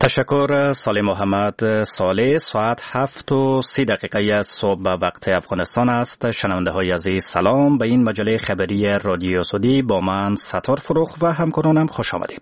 تشکر سالی محمد صالح. ساعت 7:30 صبح به وقت افغانستان است. شنونده های عزیز سلام، به این مجله خبری رادیو سعودی با من ستار فروخ و همکارانم خوش آمدید.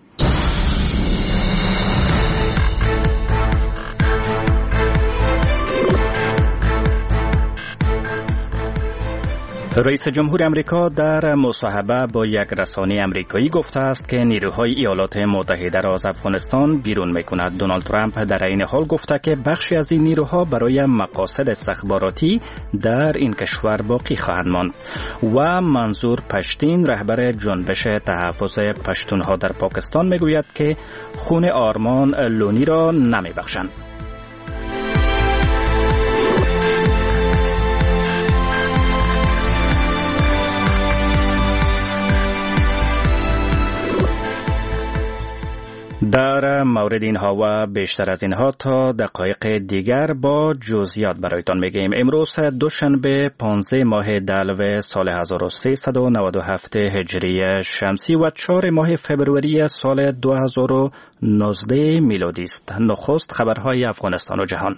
رئیس جمهور امریکا در مصاحبه با یک رسانه امریکایی گفته است که نیروهای ایالات متحده را از افغانستان بیرون می‌کند. دونالد ترامپ در این حال گفته که بخشی از این نیروها برای مقاصد استخباراتی در این کشور باقی خواهند ماند. و منظور پشتین، رهبر جنبش تحفظ پشتونها در پاکستان، میگوید که خون آرمان لونی را نمیبخشند. در مورد اینها و بیشتر از اینها تا دقایق دیگر با جزئیات برایتان میگیم. امروز دوشنبه 15 ماه دلو سال 1397 هجری شمسی و 4 ماه فبروری سال 2019 میلادی است. نخست خبرهای افغانستان و جهان.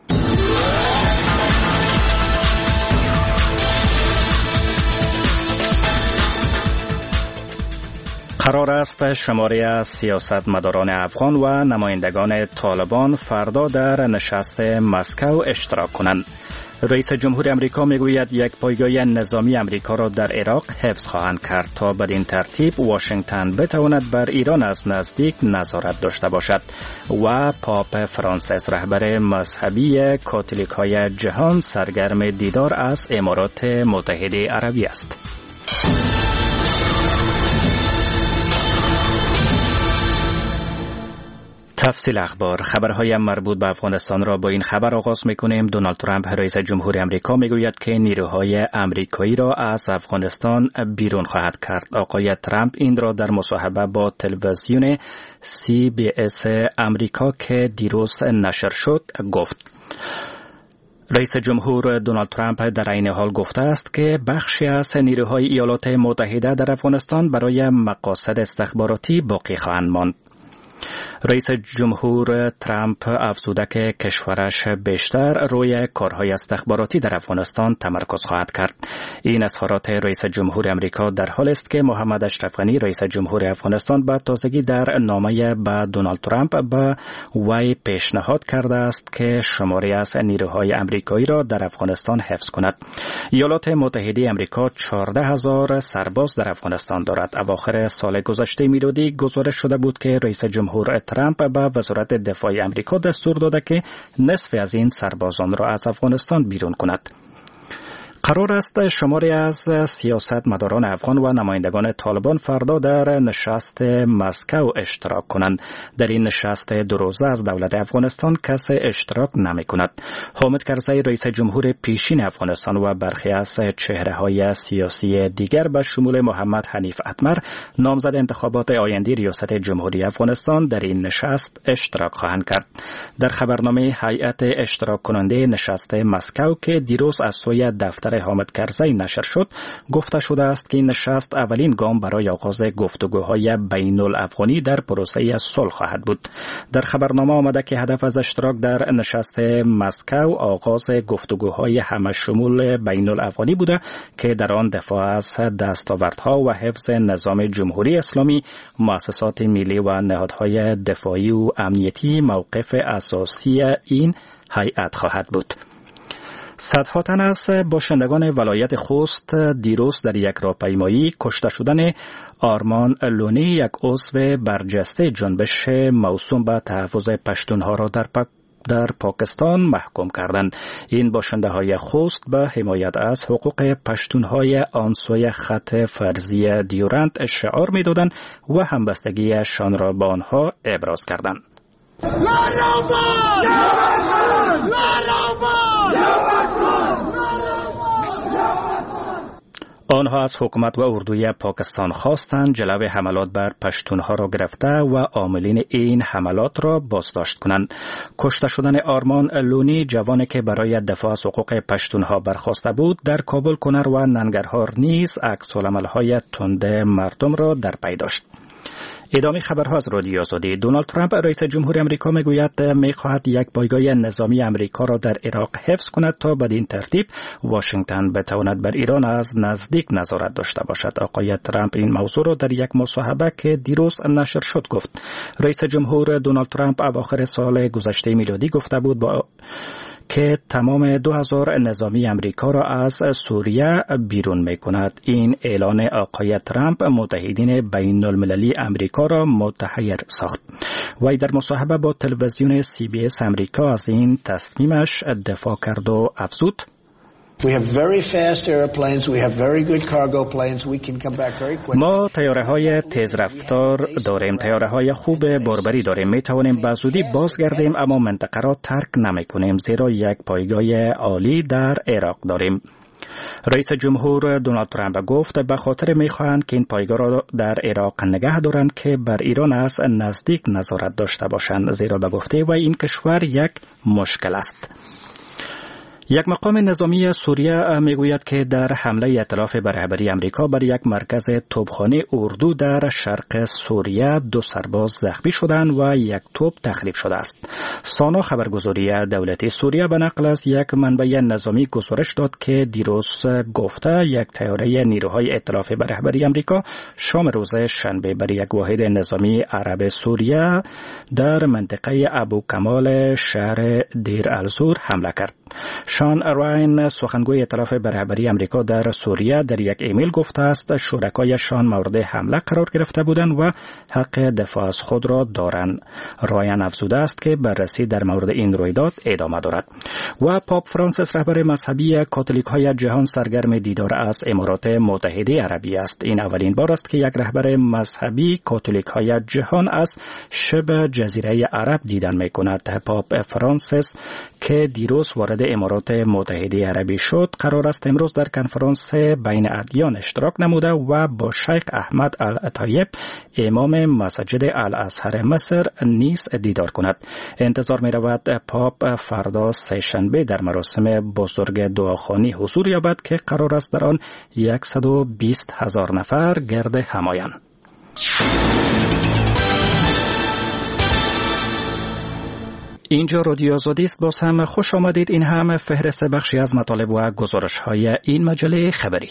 قرار است شماری از سیاستمداران افغان و نمایندگان طالبان فردا در نشست مسکو اشتراک کنند. رئیس جمهور امریکا میگوید یک پایگاه نظامی امریکا را در عراق حفظ خواهند کرد تا بدین ترتیب واشنگتن بتواند بر ایران از نزدیک نظارت داشته باشد. و پاپ فرانسیس، رهبر مذهبی کاتولیک های جهان، سرگرم دیدار از امارات متحده عربی است. تفصیل اخبار. خبرهای مربوط به افغانستان را با این خبر آغاز می‌کنیم. دونالد ترامپ، رئیس جمهور امریکا، میگوید که نیروهای امریکایی را از افغانستان بیرون خواهد کرد. آقای ترامپ این را در مصاحبه با تلویزیون CBS امریکا که دیروز نشر شد گفت. رئیس جمهور دونالد ترامپ در این حال گفته است که بخشی از نیروهای ایالات متحده در افغانستان برای مقاصد استخباراتی باقی خواهند ماند. رئیس جمهور ترامپ افزوده که کشورش بیشتر روی کارهای استخباراتی در افغانستان تمرکز خواهد کرد. این اظهارات رئیس جمهور امریکا در حالی است که محمد اشرف غنی، رئیس جمهور افغانستان، به تازگی در نامه به دونالد ترامپ به وی پیشنهاد کرده است که شماری از نیروهای امریکایی را در افغانستان حفظ کند. ایالات متحده امریکا 14,000 سرباز در افغانستان دارد. اواخر سال گذشته میلادی گزارش شده بود که رئیس جمهور ترامپ به وزارت دفاع امریکا دستور داده که نصف از این سربازان را از افغانستان بیرون کند. قرار است شماری از سیاستمداران افغان و نمایندگان طالبان فردا در نشست مسکو اشتراک کنند. در این نشست 2 روزه از دولت افغانستان کسی اشتراک نمی کند. حامد کرزی، رئیس جمهور پیشین افغانستان، و برخی از چهره‌های سیاسی دیگر به شمول محمد حنیف اتمر، نامزد انتخابات آینده ریاست جمهوری افغانستان، در این نشست اشتراک خواهند کرد. در خبرنامه هیئت اشتراک کننده نشست مسکو که دیروز از سوی دفتر حامد کرزی نشر شد، گفته شده است که این نشست اولین گام برای آغاز گفتگوهای بین الافغانی در پروسه صلح خواهد بود. در خبرنامه آمده که هدف از اشتراک در نشست مسکو آغاز گفتگوهای همشمول بین الافغانی بوده که در آن دفاع از دستاوردها و حفظ نظام جمهوری اسلامی، مؤسسات ملی و نهادهای دفاعی و امنیتی موقف اساسی این هیئت خواهد بود. صدها تن از باشندگان ولایت خوست دیروز در یک راهپیمایی کشته شدن آرمان لونی، یک عضو برجسته جنبش موسوم به تحفظ پشتونها را در پاکستان محکوم کردند. این باشنده های خوست به حمایت از حقوق پشتونهای آن سوی خط فرضی دیورند شعار می‌دادند و همبستگیشان را با آنها ابراز کردند. آنها از حکومت و اردوی پاکستان خواستند جلوی حملات بر پشتونها را گرفته و عاملین این حملات را بازداشت کنند. کشته شدن آرمان لونی، جوانی که برای دفاع از حقوق پشتونها برخاسته بود، در کابل، کنر و ننگرهار نیز عکس‌العمل‌های تند مردم را در پی داشت. ادامه خبرها از رادیو آزادی. دونالد ترامپ رئیس جمهور آمریکا میگوید میخواهد یک پایگاه نظامی آمریکا را در عراق حفظ کند تا بدین ترتیب واشنگتن بتواند بر ایران از نزدیک نظارت داشته باشد. آقای ترامپ این موضوع را در یک مصاحبه که دیروز نشر شد گفت. رئیس جمهور دونالد ترامپ اواخر سال گذشته میلادی گفته بود که تمام 2000 نظامی امریکا را از سوریه بیرون می کند. این اعلان آقای ترامپ متحدین بین المللی امریکا را متحیر ساخت. وی در مصاحبه با تلویزیون CBS امریکا از این تصمیمش دفاع کرد و افزود: ما طیاره‌های تیز رفتار داریم، طیاره‌های خوب باربری داریم، می توانیم به زودی بازگردیم، اما منطقه را ترک نمی کنیم زیرا یک پایگاه عالی در عراق داریم. رئیس جمهور دونالد ترامپ گفت به خاطر می‌خواهند که این پایگاه را در عراق نگه دارند که بر ایران از نزدیک نظارت داشته باشند، زیرا به گفته و این کشور یک مشکل است. یک مقام نظامی سوریه میگوید که در حمله ائتلاف به رهبری امریکا بر یک مرکز توپخانه اردو در شرق سوریه 2 سرباز زخمی شدند و یک توپ تخریب شده است. سانا خبرگزاری دولتی سوریه به نقل از یک منبع نظامی گزارش داد که دیروز گفته یک طیاره نیروهای ائتلاف به رهبری امریکا شام روز شنبه بر یک واحد نظامی عرب سوریه در منطقه ابو کمال شهر دیر الزور حمله کرد. شان راین سخنگوی ائتلاف به رهبری امریکا در سوریه در یک ایمیل گفته است شرکایشان مورد حمله قرار گرفته بودند و حق دفاع از خود را دارند. راین افزوده است که بررسی در مورد این رویداد ادامه دارد. و پاپ فرانسیس رهبر مذهبی کاتولیک‌های جهان سرگرم دیدار از امارات متحده عربی است. این اولین بار است که یک رهبر مذهبی کاتولیک‌های جهان از شبه جزیره عرب دیدن می‌کند. پاپ فرانسیس که دیروز وارد امارات متحده عربی شد قرار است امروز در کنفرانس بین ادیان اشتراک نموده و با شیخ احمد الطیب امام مسجد الازهر مصر نیز دیدار کند. انتظار می رود پاپ فردا سه‌شنبه در مراسم بزرگ دعاخوانی حضور یابد که قرار است در آن 120,000 نفر گرد هم آیند. اینجا رادیو آزادی است. باز هم خوش آمدید. این هم فهرست بخشی از مطالب و گزارش‌های این مجله خبری.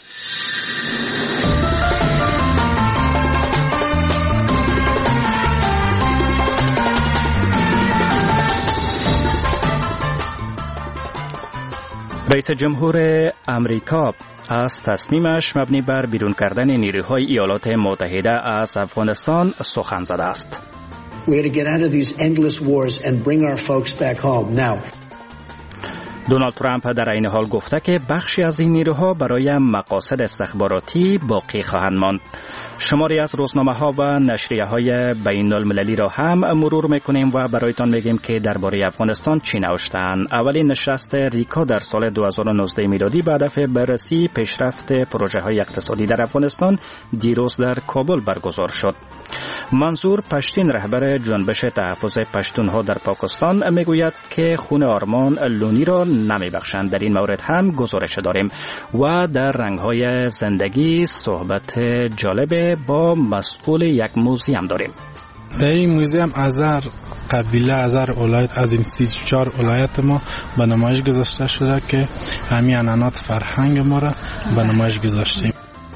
رئیس جمهور امریکا از تصمیمش مبنی بر بیرون کردن نیروهای ایالات متحده از افغانستان سخن زده است. We had to get out of these endless wars and bring our folks back home. Now, دونالد ترامپ در این حال گفته که بخشی از این نیروها برای مقاصد استخباراتی باقی خواهند ماند. شماری از روزنامه‌ها و نشریه‌های بین المللی را هم مرور می‌کنیم و برایتان میگیم که درباره افغانستان چی نوشتند. اولین نشست ریکا در سال 2019 میلادی به هدف بررسی پیشرفت پروژه‌های اقتصادی در افغانستان دیروز در کابل برگزار شد. منظور پشتین رهبر جنبش تحفظ پشتونها در پاکستان میگوید که خون آرمان لونی را نمیبخشند. در این مورد هم گزارش داریم و در رنگ‌های زندگی صحبت جالب با مسئول یک موزیم داریم. در این موزیم ازر قبیله ازر ولایت از این 34 ولایت ما به نمایش گذاشته شده که همین عنعنات فرهنگ ما را به نمایش گذاشتیم.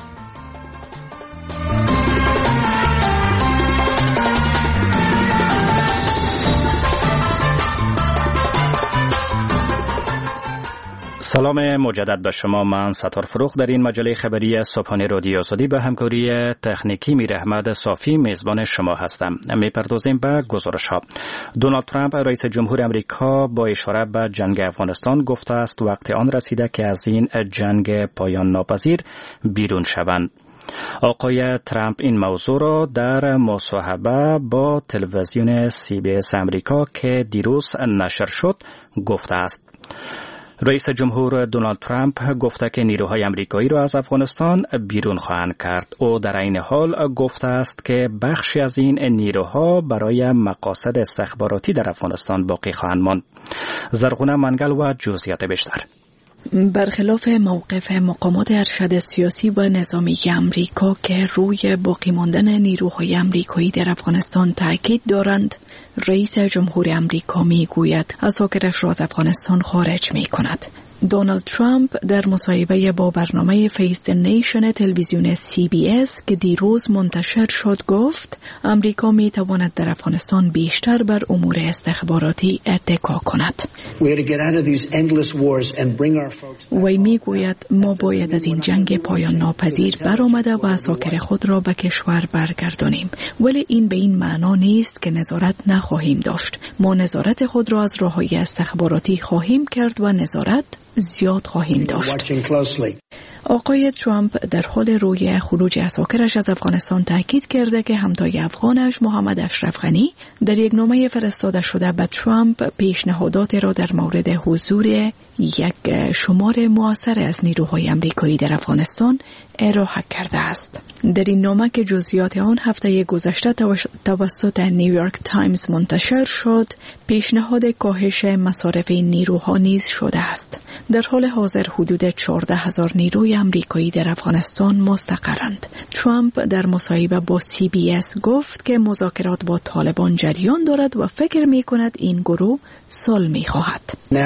سلام مجدد به شما. من ستار فروخ در این مجله خبری صبحانه رادیو آزادی به همکاری تکنیکی میر احمد صافی میزبان شما هستم. میپردازیم به گزارش ها. دونالد ترامپ رئیس جمهور امریکا با اشاره به جنگ افغانستان گفته است وقت آن رسیده که از این جنگ پایان ناپذیر بیرون شوند. آقای ترامپ این موضوع را در مصاحبه با تلویزیون CBS امریکا که دیروز نشر شد گفته است. رئیس جمهور دونالد ترامپ گفته که نیروهای امریکایی را از افغانستان بیرون خواهند کرد. او در این حال گفته است که بخشی از این نیروها برای مقاصد استخباراتی در افغانستان باقی خواهند ماند. زرغونه منگل و جزئیات بیشتر. برخلاف موقف مقامات ارشد سیاسی و نظامی امریکا که روی باقی ماندن نیروهای امریکایی در افغانستان تاکید دارند، رئیس جمهور امریکا میگوید عساکرش را از افغانستان خارج می کند. دونالد ترامپ در مصاحبه با برنامه فیس دی نیشن تلویزیون CBS که دیروز منتشر شد گفت امریکا می تواند در افغانستان بیشتر بر امور استخباراتی اتکا کند. وی می گوید ما باید از این جنگ پایان ناپذیر برآمده و عساکر خود را به کشور برگردانیم، ولی این به این معنا نیست که نظارت نخواهیم داشت. ما نظارت خود را از راه‌های استخباراتی خواهیم کرد و نظارت زیاد خواهیم داشت. آقای ترامپ در حال روی خروج عساکرش از افغانستان تاکید کرده که همتای افغانش محمد اشرف غنی در یک نامه فرستاده شده به ترامپ پیشنهادات را در مورد حضور یک شمار مؤثر از نیروهای امریکایی در افغانستان ارائه کرده است. در این نامه که جزئیات آن هفته گذشته توسط نیویورک تایمز منتشر شد، پیشنهاد کاهش مصارف این نیروها نیز شده است. در حال حاضر حدود 14,000 نیروی امریکایی در افغانستان مستقرند. ترامپ در مصاحبه با CBS گفت که مذاکرات با طالبان جریان دارد و فکر می کند این گروه صلح می خواهد.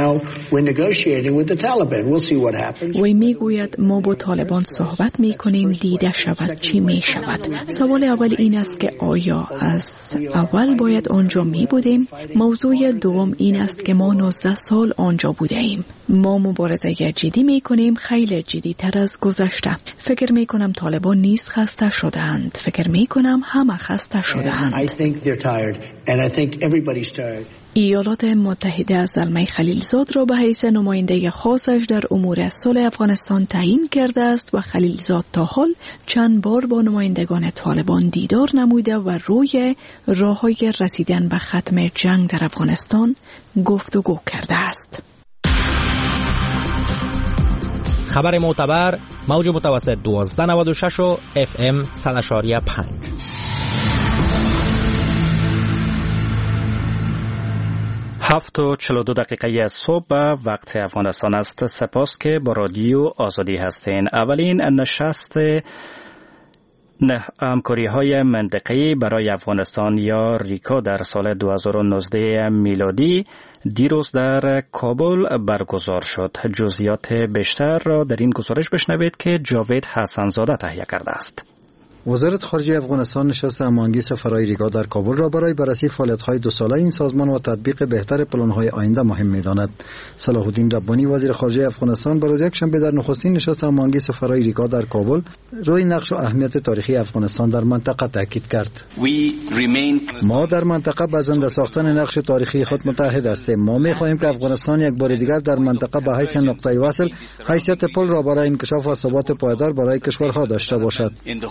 وی می گوید ما با طالبان صحبت می کنیم، دیده شود چی می شود. سوال اول این است که آیا از اول باید آنجا می بودیم؟ موضوع دوم این است که ما 19 سال آنجا بوده ایم. ما مبارزه جدی می کنیم، خیلی جدی تر از گذشته. فکر می کنم طالبان نیز خسته شدند. فکر می کنم همه خسته شدند. ایالات متحده از زلمه خلیلزاد را به حیث نماینده خاصش در امور صلح افغانستان تعیین کرده است و خلیلزاد تا حال چند بار با نمایندگان طالبان دیدار نموده و روی راه‌های رسیدن به ختم جنگ در افغانستان گفتگو کرده است. خبر معتبر موج متوسط 1296 و FM 100.5. 7:42 صبح وقت افغانستان است. سپاس که با رادیو آزادی هستین. اولین نشست همکاری‌های منطقه‌ای برای افغانستان یا ریکا در سال 2019 میلادی دیروز در کابل برگزار شد. جزئیات بیشتر را در این گزارش بشنوید که جاوید حسن‌زاده تهیه کرده است. وزارت خارجه افغانستان نشست هماهنگی سفرهای ریکا در کابل را برای بررسی فعالیت‌های 2 ساله این سازمان و تطبیق بهتر پلان‌های آینده مهم می‌داند. صلاح الدین ربانی وزیر خارجه افغانستان روز یکشنبه در نخستین نشست هماهنگی سفرهای ریکا در کابل روی نقش و اهمیت تاریخی افغانستان در منطقه تاکید کرد. ما در منطقه به زنده ساختن نقش تاریخی خود متحد هستیم. ما می‌خواهیم که افغانستان یک بار دیگر در منطقه به حیث نقطه وصل حیثیت پل را برای انکشاف و ثبات پایدار برای کشورها داشته باشد.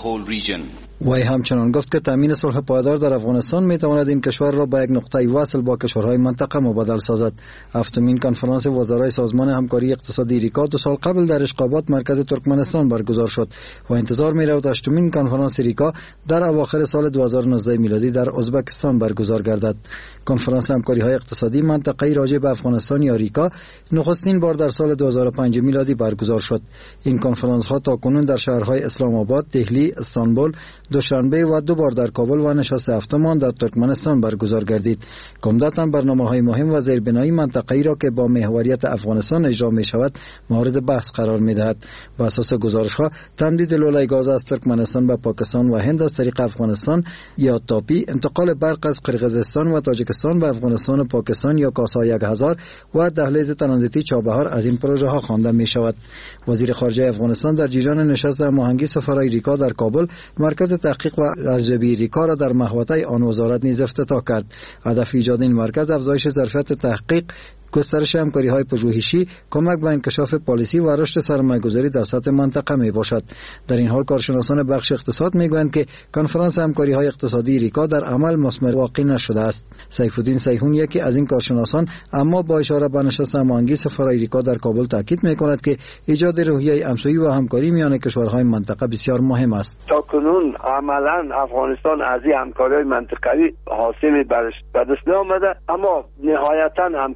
وی همچنان گفت که تامین صلح پایدار در افغانستان میتواند این کشور را به یک نقطه وصل با کشورهای منطقه مبادل سازد. هفتمین کنفرانس وزرای سازمان همکاری اقتصادی ریکا 2 سال قبل در اشقابات مرکز ترکمنستان برگزار شد و انتظار می‌رود 8مین کنفرانس ریکا در اواخر سال 2019 میلادی در ازبکستان برگزار گردد. کنفرانس همکاری‌های اقتصادی منطقه‌ای راجع به افغانستان یا ریکا نخستین بار در سال 2005 میلادی برگزار شد. این کنفرانس‌ها تاکنون در شهرهای اسلام آباد، دهلی، استانبول، دوشنبه و 2 بار در کابل و نشست هفتمان در ترکمنستان برگزار گردید. عمدتاً برنامه‌های مهم و زیربنایی منطقه‌ای را که با محوریت افغانستان اجرا می‌شود مورد بحث قرار می‌دهد. بر اساس گزارش‌ها تمدید لوله گاز از ترکمنستان به پاکستان و هند از طریق افغانستان یا تاپی، انتقال برق از قرقیزستان و تاجیکستان به افغانستان و پاکستان یا کاسا 1000 و دهلیز ترانزیتی چابهار از این پروژه ها خوانده می‌شود. وزیر خارجه افغانستان در جریان نشست هماهنگی سفرهای ریکا در کابل مرکز تحقیق و ارزیابی ریکا را در محوطه آن وزارت نیز افتتاح کرد. هدف ایجاد این مرکز افزایش ظرفیت تحقیق، گسترش همکاری‌های پژوهشی، کمک به انکشاف پالیسی و رشد سرمایه‌گذاری در سطح منطقه میباشد. در این حال کارشناسان بخش اقتصاد میگویند که کنفرانس همکاری‌های اقتصادی ریکا در عمل مثمر واقع نشده است. سیف الدین سیحون یکی از این کارشناسان اما با اشاره به نشست هماهنگی سفرهای ریکا در کابل تاکید میکند که ایجاد روحیه همسویی و همکاری میان کشورهای منطقه بسیار مهم است. تاکنون عملاً افغانستان از این همکاری‌های منطقه‌ای حاصل به دست نآمده، اما نهایتاً همکاری‌های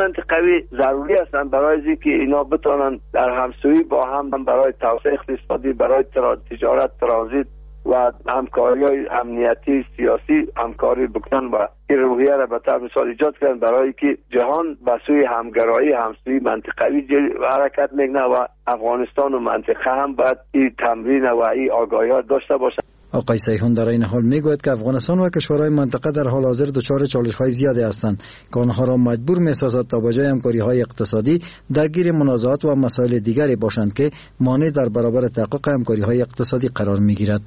منطقوی ضروری هستند برای اینکه اینا بتونن در همسویی با هم برای توسعه اقتصادی، برای تجارت، ترانزیت و همکاری‌های امنیتی سیاسی همکاری بکنن و این روحیه را به طور مثال ایجاد کردن برای که جهان به سوی همگرایی همسویی منطقوی حرکت میکنه و افغانستان و منطقه هم باید این تمرین و این آگاهیات داشته باشند. آقای سیحون در این حال میگوید که افغانستان و کشورهای منطقه در حال حاضر دچار چالش‌های زیادی هستند که آنها را مجبور می‌سازد تا بجای همکاری‌های اقتصادی درگیر منازعات و مسائل دیگری باشند که مانع در برابر تحقق همکاری‌های اقتصادی قرار می‌گیرد.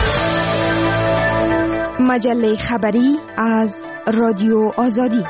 مجله خبری از رادیو آزادی.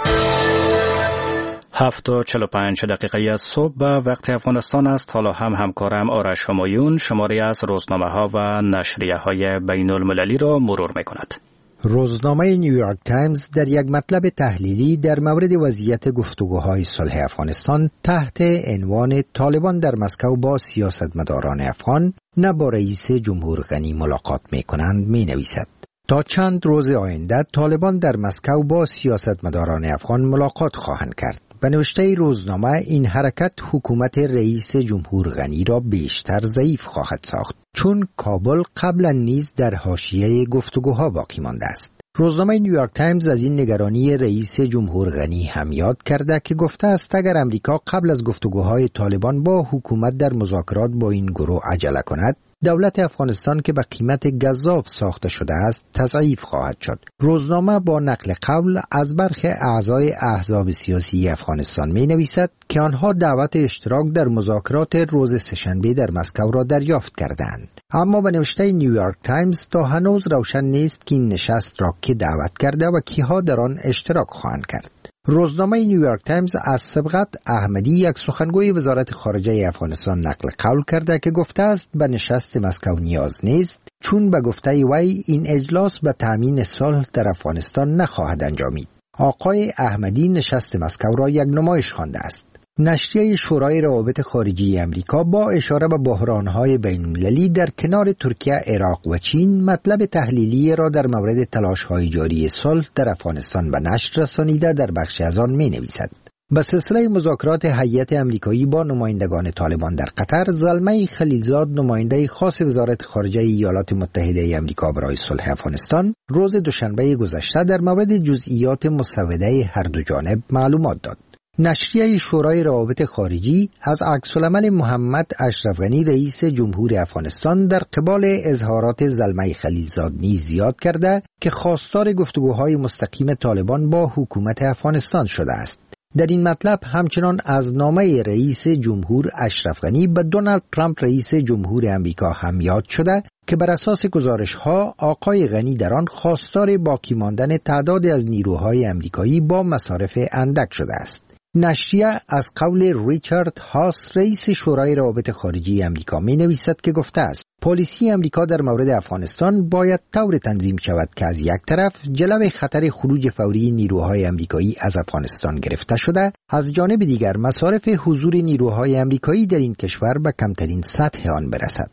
7:45 از صبح به وقت افغانستان است. حالا هم همکارم آرش همایون شماری از روزنامه‌ها و نشریه‌های بین‌المللی را مرور می‌کند. روزنامه نیویورک تایمز در یک مطلب تحلیلی در مورد وضعیت گفتگوهای صلح افغانستان تحت عنوان طالبان در مسکو با سیاستمداران افغان نه با رئیس جمهور غنی ملاقات می‌کنند می‌نویسد. تا چند روز آینده طالبان در مسکو با سیاستمداران افغان ملاقات خواهند کرد. به نوشته روزنامه این حرکت حکومت رئیس جمهور غنی را بیشتر ضعیف خواهد ساخت چون کابل قبلا نیز در حاشیه گفتگوها باقی مانده است. روزنامه نیویورک تایمز از این نگرانی رئیس جمهور غنی هم یاد کرده که گفته است اگر امریکا قبل از گفتگوهای طالبان با حکومت در مذاکرات با این گروه عجله کند، دولت افغانستان که به قیمت گزاف ساخته شده است تضعیف خواهد شد. روزنامه با نقل قول از برخی اعضای احزاب سیاسی افغانستان می نویسد که آنها دعوت اشتراک در مذاکرات روز سه‌شنبه در مسکو را دریافت کردند. اما به نوشته نیویورک تایمز تا هنوز روشن نیست که این نشست را که دعوت کرده و کیها در آن اشتراک خواهند کرد. روزنامه نیویورک تایمز از سبقت احمدی یک سخنگوی وزارت خارجه افغانستان نقل قول کرده که گفته است به نشست مسکو نیاز نیست چون به گفته وی این اجلاس به تامین صلح در افغانستان نخواهد انجامید. آقای احمدی نشست مسکو را یک نمایش خوانده است. نشریه شورای روابط خارجی امریکا با اشاره به بحران‌های بین‌المللی در کنار ترکیه، عراق و چین مطلب تحلیلی را در مورد تلاش‌های جاری صلح در افغانستان به نشر رسانیده در بخشی از آن می‌نویسد. به سلسله مذاکرات هیئت امریکایی با نمایندگان طالبان در قطر، زلمه خلیلزاد نماینده خاص وزارت خارجه ایالات متحده امریکا برای صلح افغانستان روز دوشنبه گذشته در مورد جزئیات مسوده هر دو جانب معلومات داد. نشریه شورای روابط خارجی از عکس‌العمل محمد اشرف غنی رئیس جمهور افغانستان در قبال اظهارات زلمه خلیلزاد نیز یاد کرده که خواستار گفتگوهای مستقیم طالبان با حکومت افغانستان شده است. در این مطلب همچنان از نامه رئیس جمهور اشرف غنی به دونالد ترامپ رئیس جمهور امریکا هم یاد شده که بر اساس گزارش‌ها آقای غنی در آن خواستار باقی ماندن تعدادی از نیروهای امریکایی با مصارف اندک شده است. نشریه از قول ریچارد هاس رئیس شورای روابط خارجی امریکا می نویسد که گفته است پالیسی امریکا در مورد افغانستان باید طور تنظیم شود که از یک طرف جلوی خطر خروج فوری نیروهای امریکایی از افغانستان گرفته شده، از جانب دیگر مصارف حضور نیروهای امریکایی در این کشور به کمترین سطح آن برسد.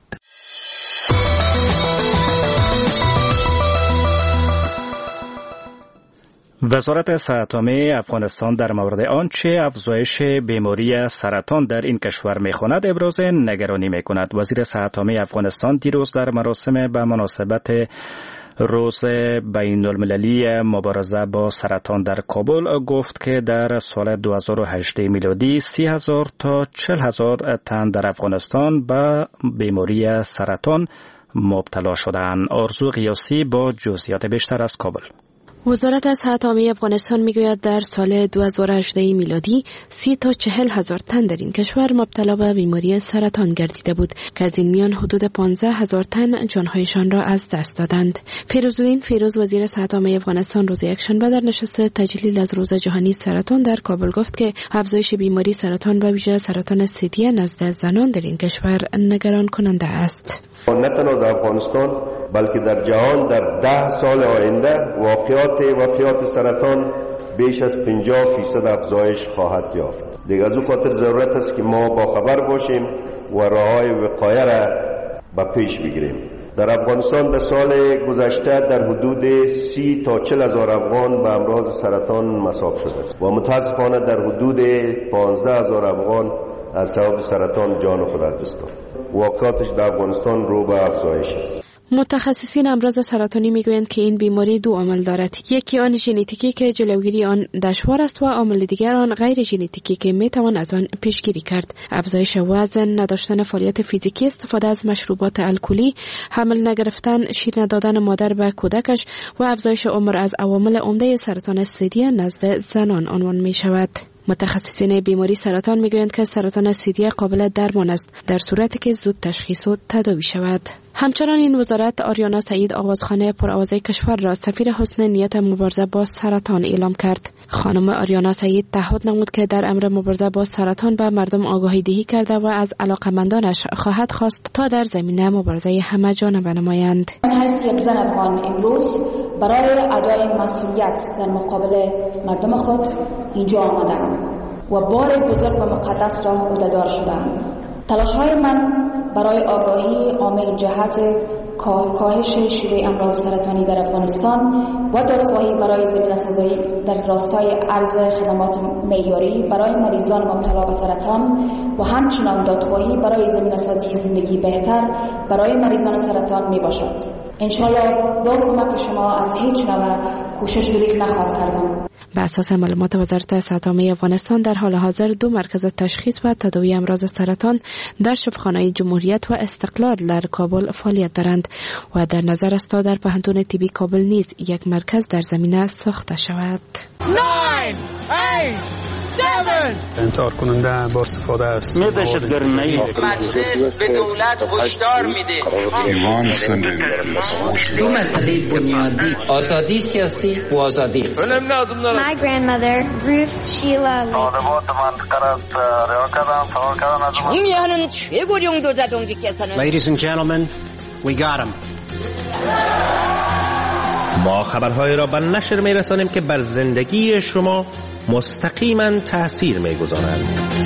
وزارت صحت عامه افغانستان در مورد آنچه افزایش بیماری سرطان در این کشور می‌خواند ابراز نگرانی می‌کند. وزیر صحت عامه افغانستان دیروز در مراسم به مناسبت روز بین‌المللی مبارزه با سرطان در کابل گفت که در سال 2018 میلادی 30,000 تا 40,000 تن در افغانستان به بیماری سرطان مبتلا شدند. آرزو قیاسی با جزئیات بیشتر از کابل. وزارت صحت عامه افغانستان میگوید در سال 2018 میلادی 30 تا 40,000 تن در این کشور مبتلا به بیماری سرطان گردیده بود که از این میان حدود 15,000 تن جانهایشان را از دست دادند. فیروزالدین فیروز وزیر صحت عامه افغانستان روز یکشنبه در نشست تجلیل از روز جهانی سرطان در کابل گفت که افزایش بیماری سرطان به ویژه سرطان ثدی نزد زنان در این کشور نگران کننده است. نه تنها در افغانستان بلکه در جهان در 10 سال آینده واقعات وفیات سرطان بیش از 50% افزایش خواهد یافت. دیگر از او خاطر ضرورت است که ما باخبر باشیم و راه‌های وقایه را به پیش بگیریم. در افغانستان در سال گذشته در حدود 30 تا 40 هزار افغان به امراض سرطان مصاب شده است و متاسفانه در حدود 15 هزار افغان از سبب سرطان جان خود از دست داد. واقعاتش در افغانستان رو به افزایش است. متخصصین امراض سرطانی میگویند که این بیماری دو عامل دارد. یکی آن ژنتیکی که جلوگیری آن دشوار است و عامل دیگر آن غیر ژنتیکی که میتوان از آن پیشگیری کرد. افزایش وزن، نداشتن فعالیت فیزیکی، استفاده از مشروبات الکلی، حمل نگرفتن، شیر ندادن مادر به کودکش و افزایش عمر از عوامل عمده سرطان ثدی نزد زنان عنوان می شود. متخصصین بیماری سرطان میگویند که سرطان ثدی قابل درمان است در صورتی که زود تشخیص و تداوی شود. همچنان این وزارت آریانا سعید آوازخانه پرآوازه کشور را سفیر حسن نیت مبارزه با سرطان اعلام کرد. خانم آریانا سعید تعهد نمود که در امر مبارزه با سرطان به مردم آگاهی دهی کرده و از علاقمندانش خواهد خواست تا در زمینه مبارزه همه جانبه نمایند. من حیث یک زن افغان امروز برای ادای مسئولیت در مقابل مردم خود اینجا آمدم و بار بزرگ و مقدس را عهده‌دار شدم. تلاش‌های من برای آگاهی عامه جهت کاهش شیوع امراض سرطانی در افغانستان و دادخواهی برای زمینه‌سازی در راستای عرض خدمات معیاری برای مریضان مبتلا به سرطان و همچنان دادخواهی برای زمینه‌سازی زندگی بهتر برای مریضان سرطان می باشد. انشالله با کمک شما از هیچ نوع کوشش دریغ نخواهد کردم. بر اساس معلومات وزارت صحت عامه افغانستان در حال حاضر 2 مرکز تشخیص و تداوی امراض سرطان در شفاخانه جمهوریت و استقلال در کابل فعالیت دارند و در نظر است تا در پوهنتون طبی کابل نیز یک مرکز در زمینه ساخته شود. 9 8 7 انتحار کننده با استفاده است. مجلس به دولت هشدار میده. دو مسئله بنیادی، آزادی سیاسی و آزادی. My grandmother, Ruth Sheila Lee. Ladies and gentlemen, we got him. ما خبرهای را به نشر میرسانیم که بر زندگی شما مستقیما تأثیر میگذارند.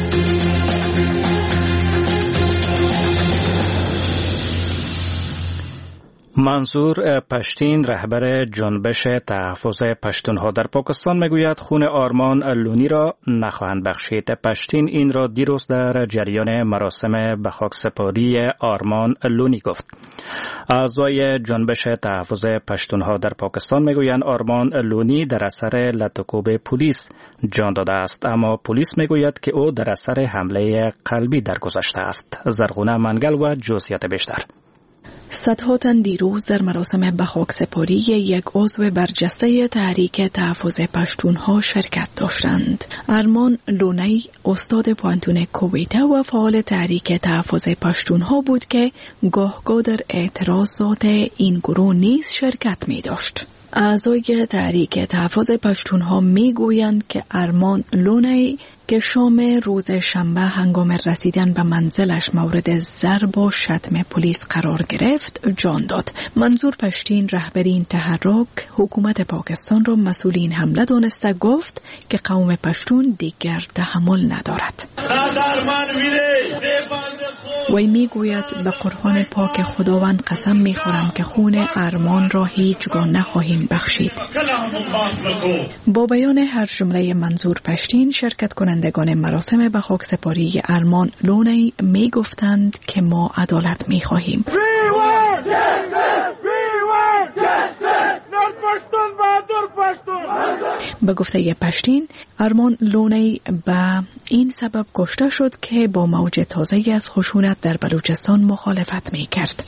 منظور پشتین رهبر جنبش تحفظ پشتونها در پاکستان میگوید خون آرمان لونی را نخواهند بخشید. پشتین این را دیروز در جریان مراسم به خاکسپاری آرمان لونی گفت. اعضای جنبش تحفظ پشتونها در پاکستان میگویند آرمان لونی در اثر لطکوب پلیس جان داده است، اما پلیس میگوید که او در اثر حمله قلبی درگذشته است. زرغونه منگل و جزئیات بیشتر. صدها تن دیروز در مراسم به خاکسپاری یک عضو برجسته تحریک تحفظ پشتونها شرکت داشتند. ارمان لونی استاد پوهنتون کویت و فعال تحریک تحفظ پشتونها بود که گاه در اعتراضات این گروه نیز شرکت می داشت. اعضای تحریک تحفظ پشتونها می گویند که ارمان لونی که شام روز شنبه هنگام رسیدن به منزلش مورد ضرب و شتم پلیس قرار گرفت جان داد. منظور پشتین رهبر این تحرک حکومت پاکستان را مسئول این حمله دانسته گفت که قوم پشتون دیگر تحمل ندارد. وی می گوید به قرآن پاک خداوند قسم می خورم که خون ارمان را هیچگاه نخواهیم بخشید. با بیان هر جمله منظور پشتین شرکت کنندگان مراسم به خاکسپاری ارمان لونی می گفتند که ما عدالت می خواهیم. به گفته پشتین ارمان لونی به این سبب کشته شد که با موج تازه از خشونت در بلوچستان مخالفت می کرد.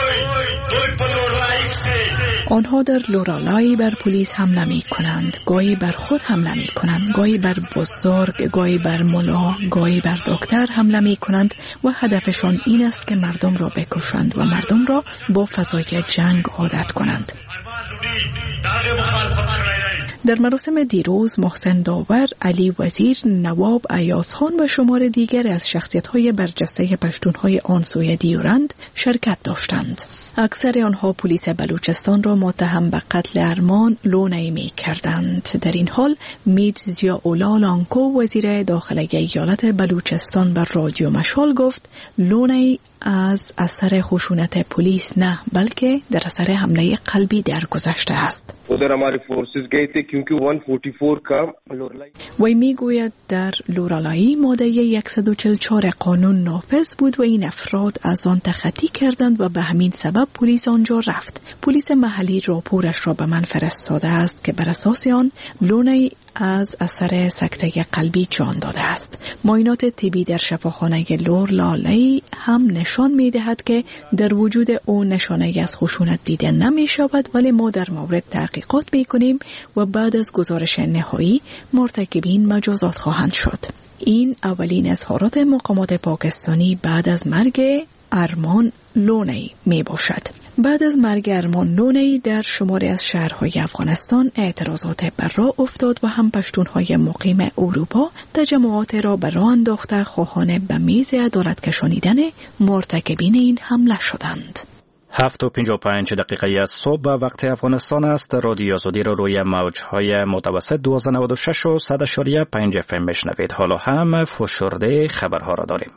آنها در لورالای بر پلیس حمله می کنند، گاهی بر خود حمله می کنند، گاهی بر بزرگ، گاهی بر ملا، گاهی بر دکتر حمله می کنند و هدفشان این است که مردم را بکشند و مردم را با فضای جنگ عادت کنند. در مراسم دیروز محسن داور، علی وزیر، نواب ایاز خان و شمار دیگر از شخصیت‌های برجسته پشتون‌های آن سوی دیورند شرکت داشتند. اکثر آنها پلیس بلوچستان را متهم به قتل ارمان لونی می کردند. در این حال میرزا اولا لانکو، وزیر داخلی ایالت بلوچستان، به رادیو مشال گفت لونی از اثر خشونت پلیس نه بلکه در اثر حمله قلبی درگذشته است. وی میگوید در لورالایی ماده 144 قانون نافذ بود و این افراد از آن تخطی کردند و به همین سبب پلیس آنجا رفت. پلیس محلی راپورش را به من فرستاده است که بر اساس آن لونی از اثر سکته قلبی جان داده است. معاینات طبی در شفاخانه لورالایی هم نشان می دهد که در وجود او نشانه از خشونت دیده نمی شود، ولی ما در مورد تحقیقات می کنیم و بعد از گزارش نهایی مرتکبین مجازات خواهند شد. این اولین اظهارات مقامات پاکستانی بعد از مرگ ارمان لونی می باشد. بعد از مرگ ارمان لونی در شماری از شهرهای افغانستان اعتراضات بر راه افتاد و هم پشتونهای مقیم اروپا تجمعات را به راه انداخته خواهان به میز عدالت کشانیدن مرتکبین این حمله شدند. 7:55 دقیقه از صبح وقت افغانستان است. رادیو آزادی را روی موجهای متوسط 1296 و 100.5 FM میشنوید. حالا هم فشرده خبرها را داریم.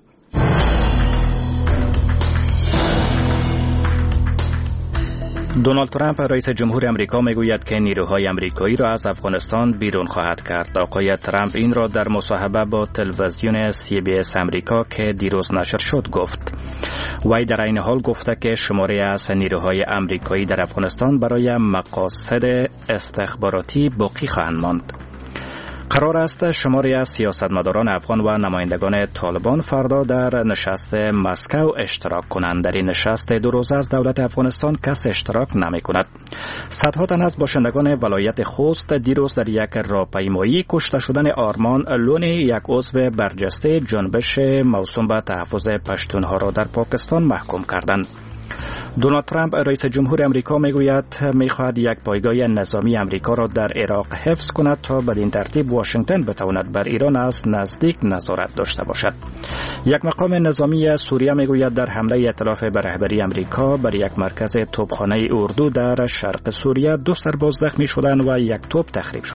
دونالد ترامپ رئیس جمهور امریکا میگوید که نیروهای امریکایی را از افغانستان بیرون خواهد کرد. آقای ترامپ این را در مصاحبه با تلویزیون CBS امریکا که دیروز نشر شد گفت. وی در این حال گفته که شماری از نیروهای امریکایی در افغانستان برای مقاصد استخباراتی باقی خواهند ماند. قرار است شماری از سیاستمداران افغان و نمایندگان طالبان فردا در نشست مسکو اشتراک کنند. در این نشست 2 روزه از دولت افغانستان کس اشتراک نمی کند. صدها تن از باشندگان ولایت خوست دیروز در یک راهپیمایی کشته شدن آرمان لونی، یک عضو برجسته جنبش موسوم به تحفظ پشتونها را در پاکستان محکوم کردند. دونالد ترامپ رئیس جمهور امریکا میگوید میخواهد یک پایگاه نظامی امریکا را در عراق حفظ کند تا بدین ترتیب واشنگتن بتواند بر ایران از نزدیک نظارت داشته باشد. یک مقام نظامی سوریه میگوید در حمله ائتلاف به رهبری امریکا بر یک مرکز توپخانه اردو در شرق سوریه 2 سرباز زخمی شدند و 1 توپ تخریب شد.